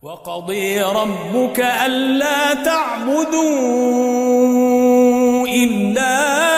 وقضي ربك ألا تعبدوا إلا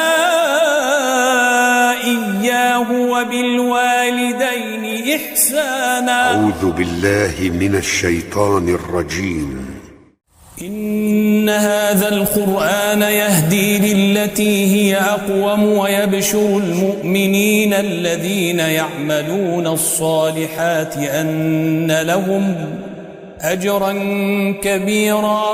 إياه وبالوالدين إحسانا. أعوذ بالله من الشيطان الرجيم. إن هذا القرآن يهدي للتي هي أقوم ويبشر المؤمنين الذين يعملون الصالحات أن لهم أجرا كبيرا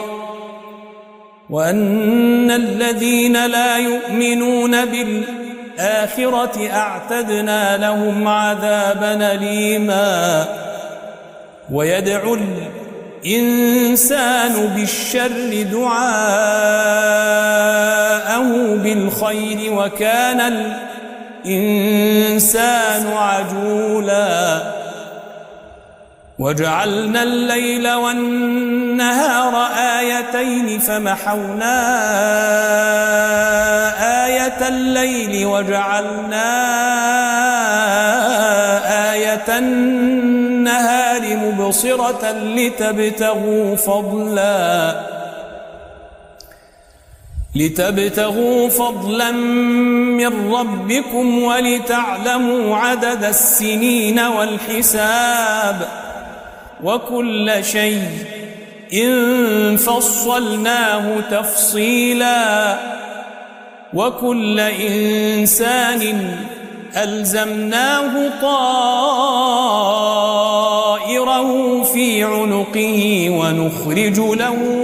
وأن الذين لا يؤمنون بالآخرة أعتدنا لهم عذابا أليما. ويدعو الإنسان بالشر دعاءه بالخير وكان الإنسان عجولا. وجعلنا الليل والنهار آيتين فمحونا آية الليل وجعلنا آية النهار مبصرة لتبتغوا فضلا من ربكم ولتعلموا عدد السنين والحساب وكل شيء إن فصلناه تفصيلا. وكل إنسان ألزمناه طائره في عنقه ونخرج له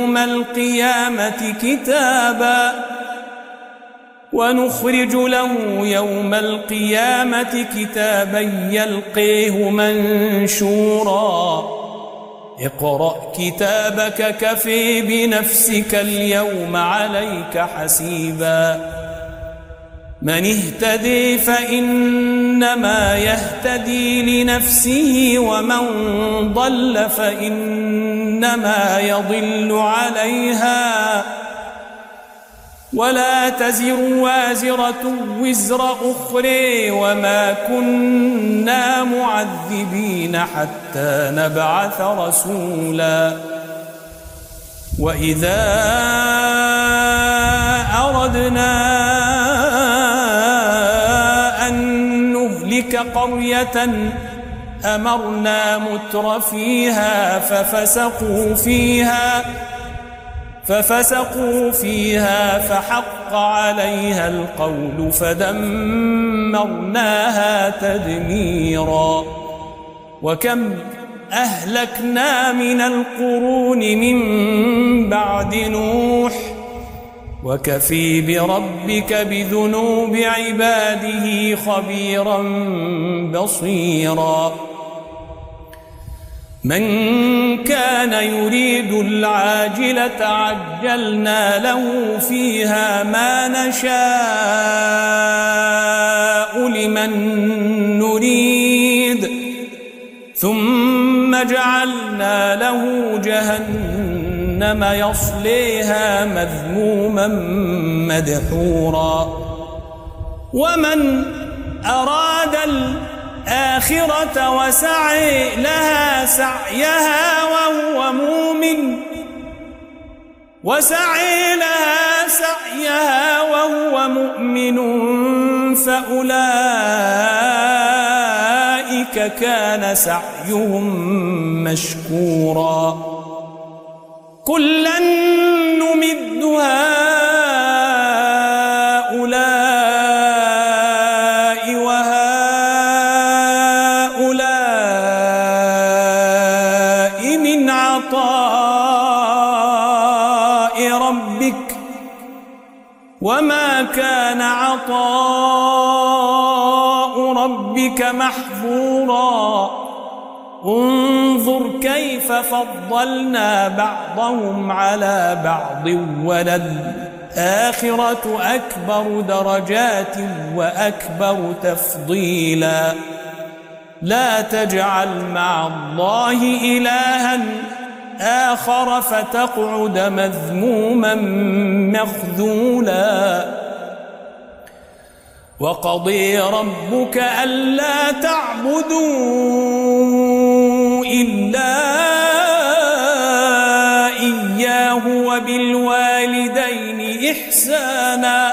يوم القيامة كتابا يلقيه منشورا. اقرأ كتابك كفي بنفسك اليوم عليك حسيبا. من اهتدي فإنما يهتدي لنفسه ومن ضل فإنما يضل عليها ولا تزر وازرة وزر أخرى وما كنا معذبين حتى نبعث رسولا. وإذا أردنا أن نهلك قرية أمرنا متر فيها ففسقوا فيها فحق عليها القول فدمرناها تدميرا. وكم أهلكنا من القرون من بعد نوح وكفي بربك بذنوب عباده خبيرا بصيرا. من كان يريد العاجلة عجلنا له فيها ما نشاء لمن نريد ثم جعلنا له جهنم يصليها مذموما مدحورا. ومن أراد الآخرة وسعي لها سعيها وهو مؤمن فأولئك كان سعيهم مشكورا. كلا نمد هؤلاء وهؤلاء من عطاء ربك وما كان عطاء ربك محظورا. انظر كيف فضلنا بعضهم على بعض وللآخرة أكبر درجات وأكبر تفضيلا. لا تجعل مع الله إلها آخر فتقعد مذموما مخذولا. وقضي ربك ألا تعبدوا إلا إحسانا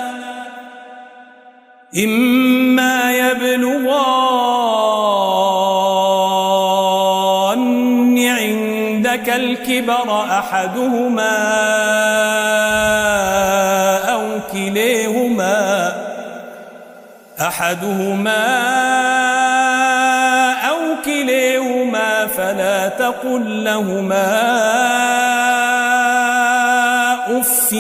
إما يبلغن عندك الكبر أحدهما أو كليهما فلا تقل لهما أف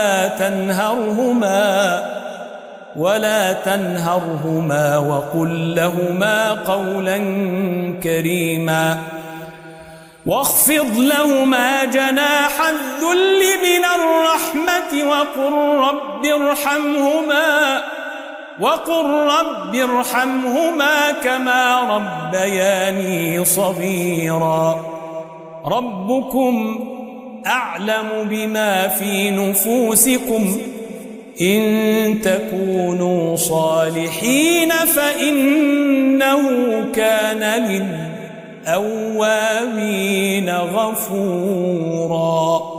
ولا تنهرهما وقل لهما قولا كريما واخفض لهما جناح الذل من الرحمة وقل رب ارحمهما كما ربياني صغيرا ربكم أعلم بما في نفوسكم إن تكونوا صالحين فإنه كان للأوابين غفورا.